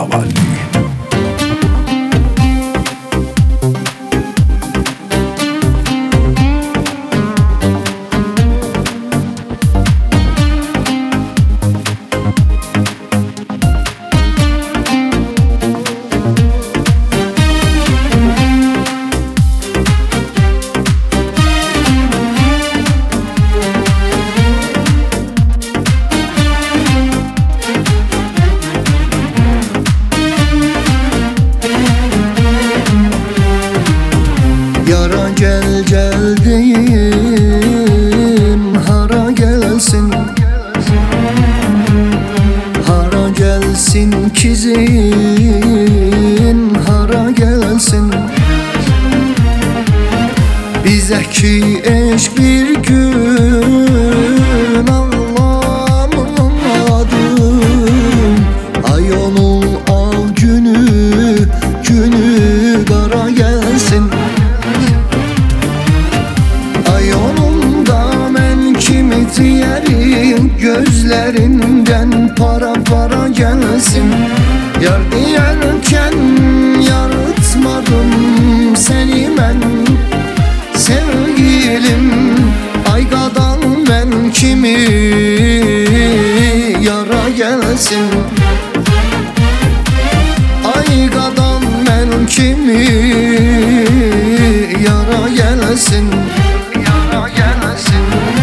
Ali. Yara gel gel deyim, hara gelsin, hara gelsin kizin, hara gelsin. Bize ki eşk bir gün anlamadım. Ay onun al günü, günü kara gelsin. Ay onun da mən kimi diyerim, gözlerinden para para gelsin. Yar diyerken yaratmadım seni ben, sevgilim. Ay qadan mən kimi yara gelsin. Ay qadan mən kimi yara gelsin. Yara gelsin.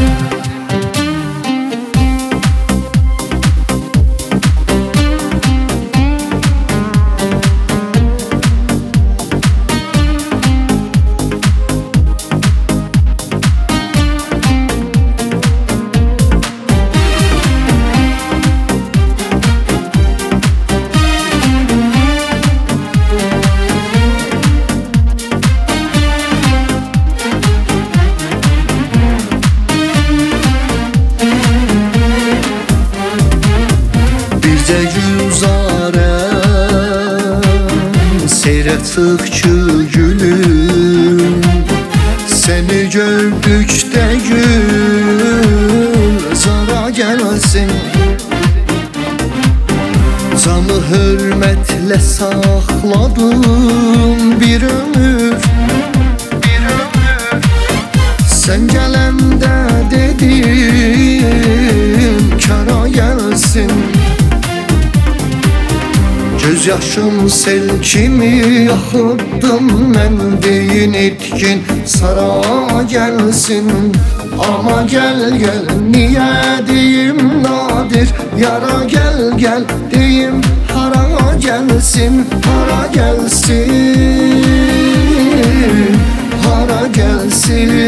Bizə güzarəm seyrettikçe gülüm, seni gördükdə gül zara gelsin. Canı hürmetle sakladım bir ömür, bir ömür. Sen gelende dedim kara gelsin. Göz yaşım sel kimi yaxıbdım mən, deyin etkin sara gelsin. Ama gel gel niye deyim nadir, yara gel gel deyim hara gelsin. Hara gelsin, hara gelsin.